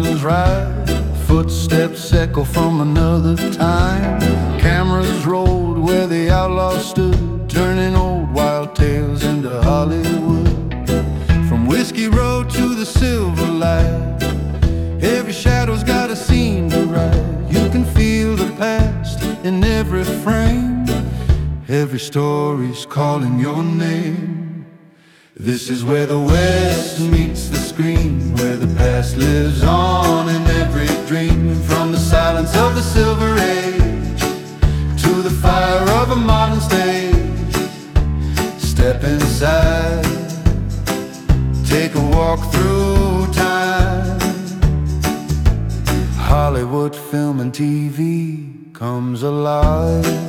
curtains rise, footsteps echo from another time. Cameras rolled where the outlaw stood, turning old wild tales into Hollywood. From Whiskey Road to the Silver Light, every shadow's got a scene to write. You can feel the past in every frame, every story's calling your name. This is where the West meets the screen, where the past lives on in every dream. From the silence of the Silver Age to the fire of a modern stage, step inside, take a walk through time. Hollywood film and TV comes alive.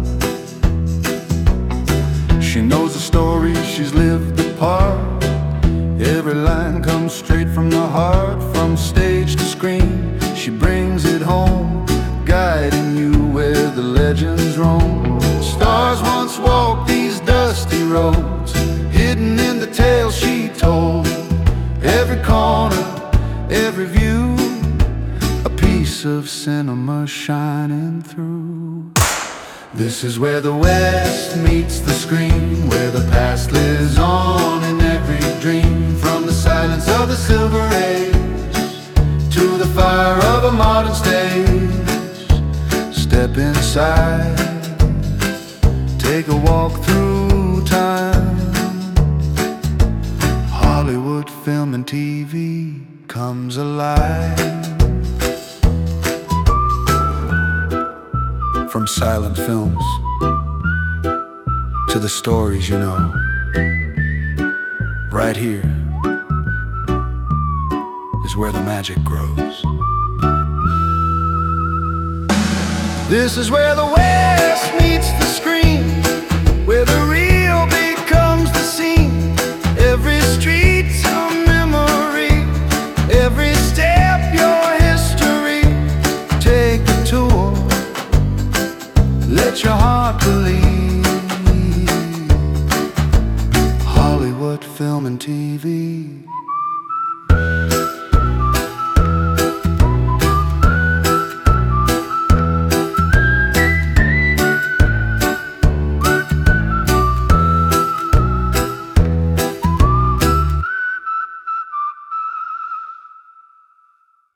She knows the stories she's lived apart. Every line comes straight from the heart. From stage to screen, she brings it home, guiding you where the legends roam. Stars once walked these dusty roads, hidden in the tales she told. Every corner, every view, a piece of cinema shining through. This is where the West meets the screen, where the past lives on in every dream. From the silence of the Silver Age to the fire of a modern stage, step inside, take a walk through time. Hollywood film and TV comes alive. From silent films to the stories you know, right here is where the magic grows. This is where the West meets the screen, where the